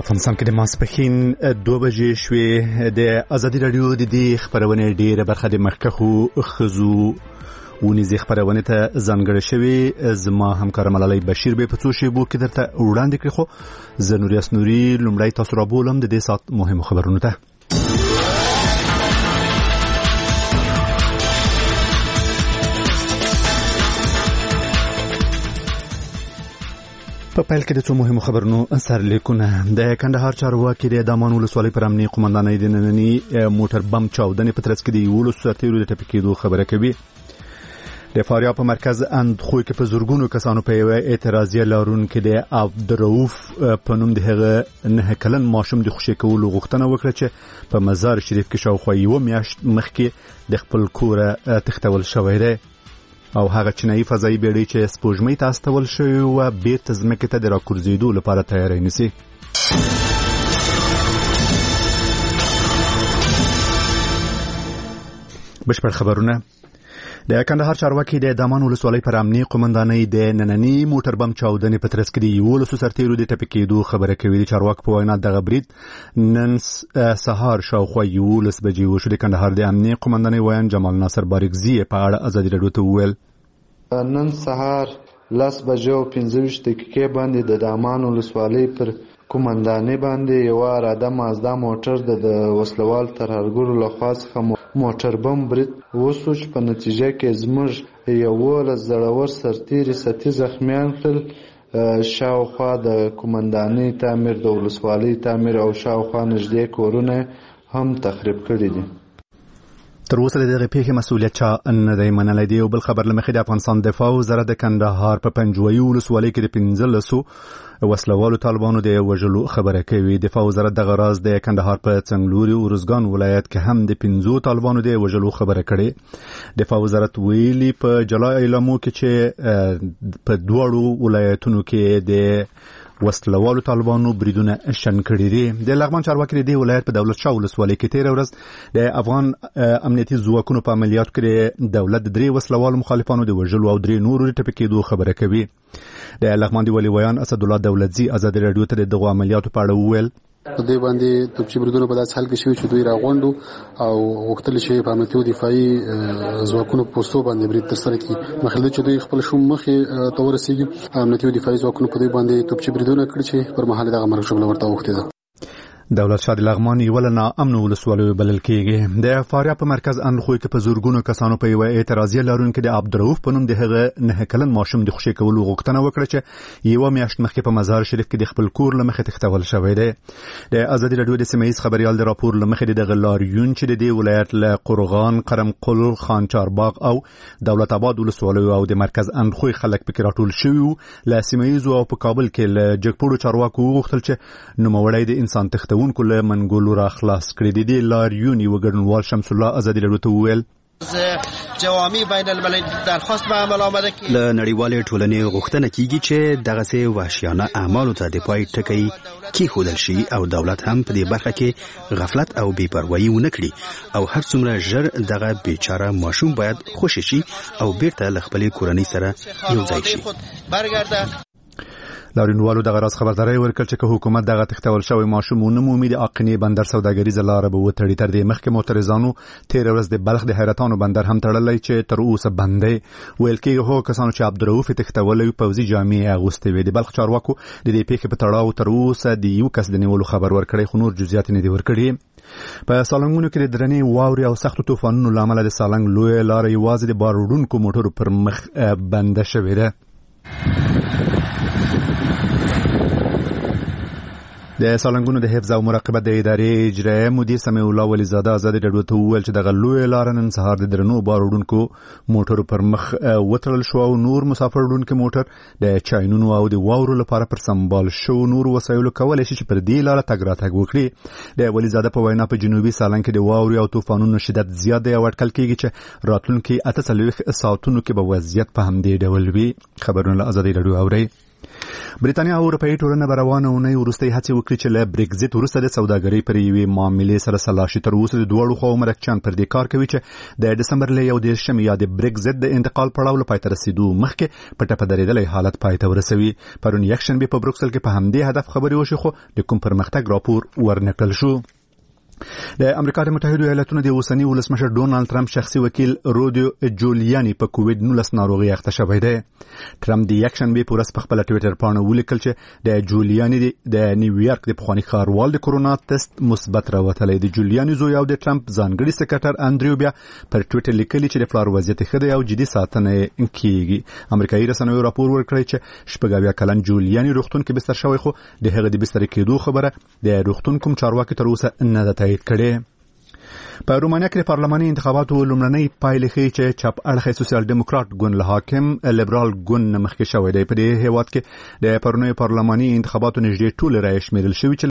افغانستان کې د ماسپښین 2 بجې شوې. د ازادي رادیو د دې خبرونه ډیره برخه د مخکښو ښځو ونیزې خبرونه ته ځانګړې شوې. زما همکار ملالۍ بشیر به په څو شیبو کې درته وړاندې کړي، خو زه نوریاس نوري لومړی تاسو را بولم د دې سات مهمو خبرونو ته. په پیل کې د څو مهمو خبرونو سرلیکونه. د کندهار چارواکي د دامان ولسوالۍ پر امنیتي قومندانۍ د ننني موټر بم چاودنې په ترڅ کې د 11 سرتیرو د ټپي کېدو خبره کوي. د فاریاب په مرکز اندخوی کې په زورګونو کسانو په یو اعتراضیه لارونکو د عبدالرؤف په نوم د هغه 9 کلن ماشوم د خوشي کولو غوښتنه وکړه چې په مزار شریف کې شاوخوا یو میاشت مخکې د خپل کور تختول شوی دی، او هغه چینایي فضایي بیړۍ چې سپوږمۍ ته استول شوې وه بیرته ځمکې ته د راکورځېدو لپاره تیاری نیسي. بشپړ خبرونه. د کندهار چارواکي د دامان ولسوالۍ پر امنیتي قومندانۍ د ننني موټر بم چاودنې په ترڅ کې د 11 سرتیرو د ټپي کېدو خبره کوي. د چارواکو په وینا دغه برید نن سهار شاوخوا 11 بجې وشو. د کندهار د امنیتي قومندانۍ ویان جمال ناصر باریکزي په اړه ازادي رادیو ته وویل: نن سهار 10:25 باندې د دامان ولسوالۍ پر قومندانۍ باندې یو اراده مازدا موټر د وسلوال ترهګرو لخوا څخه موټر بم برید وشو چې په نتیجه کې زموږ 11 زړور سرتیري ستی زخمیان کړل. شاوخوا د قومندانۍ تعمیر، د ولسوالۍ تعمیر او شاوخوا نږدې کورونه هم تخریب کړي دي. تر اوسه د دغه پیښې مسؤلیت چا نه دی منلی. دی یو بل خبر له مخې د افغانستان دفاع وزارت د کندهار په پنجوایي ولسوالۍ کې د 15 وسلوالو طالبانو د وژلو خبره کوي. دفاع وزارت دغه راز د کندهار په څنګلوري ورزګان ولایت کې هم د 15 طالبانو د وژلو خبره کړې. دفاع وزارت ویلي په جلا اعلامو کې چې په دوړو ولایتونو کې د وسلوالو طالبانو بریدونه شن کړي دي. د لغمان چارواکي د ولایت په دولت شاه ولسوالۍ کې تیر ورځ د افغان امنیتي ځواکونو په عملیاتو کې د دولت 3 وسلوالو مخالفانو د وژلو او 3 نورو د ټپي کېدو خبره کوي. د لغمان دی ولی ویان اسد الله دولتزي ازادي رادیو ته دغه عملیاتو په اړه وویل: په دې باندې توپچي بریدونه په داس حال کې شوي چې دوی راغونډو او وختل شي په امنیتي دفاعي ځواکونو پوسټو باندې برید ترسره کړي. مخکې چې دوی خپل شوم مخې تورسيږي امنیتي دفاعي ځواکونو په دې باندې توپچي بریدونه کړي چې پر مهال دغه مرګ شامل ورته وخته ده. دولت شاه د لغمان یو له ناامن ولسوالۍ بلل کېږي. د فاریاب په مرکز اندخوی کې په زورګونو کسانو په یو اعتراضیه لارونکو د عبدالرؤف په نوم د هغه 9 کلن ماشوم د خوشي کولو غوښتنه وکړه چې یو میاشت مخکې په مزار شریف کې د خپل کور له مخې تختول شوی دی. د ازادي رادیو د سیمه‌ایز خبريال د راپور له مخې دغه لاریون چې د دې ولایت له قرغان، قرمقل، خان چارباغ او دولت آباد ولسوالیو او د مرکز اندخوی خلک پکې راټول شوي وو. له سیمه‌ایز او په کابل کې له جګپوړو چارواکو وغوښتل چې نوموړی د انسان تختونکو له منګولو را خلاص کړي دي. د لاریون یو ګډونوال شمس الله ازادي رادیو ته وویل: جوامع بین الملل درخواست به عمل آمده که له نړیوالې ټولنې غوښتنه کیږي چې دغسې وحشیانه اعمالو ته د پای ټکی کېښودل شي او دولت هم په دې برخه کې غفلت او بې پروایي ونه کړي او هر څومره ژر دغه بیچاره ماشوم باید خوشي شي او بیرته له خپلې کورنۍ سره یو ځای شي. لاریونوالو دغه راز خبرداری ورکړ چې که حکومت دغه تختول شوی ماشوم ونه مومي د اقنی بندر سوداګریزه لاره به وتړي. تر دې مخکې معترضانو تیر ورځ د بلخ د حیرتانو بندر هم تړلی چې تر اوسه بند دی. ویل کېږي هغو کسانو چې عبدالرؤف تختولی پوځي جامې اغوستې وې. د بلخ چارواکو د دې پیښې په تړاو تر اوسه د یو کس د نیولو خبر ورکړی، خو نور جزئیات نه دي ورکړي. په سالنګونو کې د درنې واورې او سختو طوفانونو له امله د سالنګ لویه لاره یوازې د بار وړونکو موټرو پر مخ بنده شوې ده. د سالنګونو د حفظ او مراقبت د ادارې اجرایي مدیر سمیع الله ولی زاده ازادي رادیو ته وویل چې دغه لویه لاره نن سهار د درنو بار وړونکو موټرو پر مخ وتړل شو او نور مسافر وړونکي موټر د چاینونو او د واورو لپاره پر سمبال شو نور وسایلو کولی شي چې پر دې لاره تګ راتګ وکړي. د ولی زاده په وینا په جنوبي سالنګ کې د واورې او طوفانونو شدت زیات دی او اټکل کېږي چې راتلونکي 48 ساعتونو کې به وضعیت په همدې ډول وي. خبرونه له ازادي رادیو اورئ. برېټانیا او اروپאי ټولنه روانه اونۍ وروستۍ هڅې وکړي چې له برېکزیټ وروسته د سوداګرۍ پر یوې معاملې سره سلا شي. تر اوسه د دواړو خواو مرکچیان پر دې کار کوي چې د ډسمبر له 21 یا د برېکزیټ د انتقال پړاو له پای ته رسیدو مخکې په ټپه درېدلی حالت پای ته ورسوي. پرون یکشنبه په بروکسل کې په همدې هدف خبرې وشي خو د کوم پرمختګ راپور ورنکړل شو. د امریکا د متحده ایالاتونو د اوسنی ولسمشر ډونالد ټرمپ شخصي وکیل رودیو جولیانی په کووډ-19 ناروغي اخته شوی دی. ټرمپ د یکشنبه په ورځ په خپل ټوئیټر باندې ولیکل چې د جولیانی د نیویارک د پخوانی ښاروال د کورونا ټیسټ مثبت راوتلی. د جولیانی زوی او د ټرمپ ځانګړي سکرټر انډریو بیا پر ټوئیټر لیکلي چې د پلار وضعیت ښه دی او جدي ساتنه کیږي. امریکایي رسنیو راپور ورکړی چې 80 کلن جولیانی روغتون کې بستر شوی خو د هغه د بستر کېدو خبره د روغتون کوم چارواکي تر اوسه نه ده تایید کړې. په رومانیا کې د پارلماني انتخاباتو لومړنۍ پایلې ښیي چې چپ اړخی سوسیال ډیموکرات ګوند له حاکم لیبرال ګوند مخکې شوی دی. په دې هیواد کې د پرونیو پارلماني انتخاباتو نږدې ټول رایې شمیرل شوي چې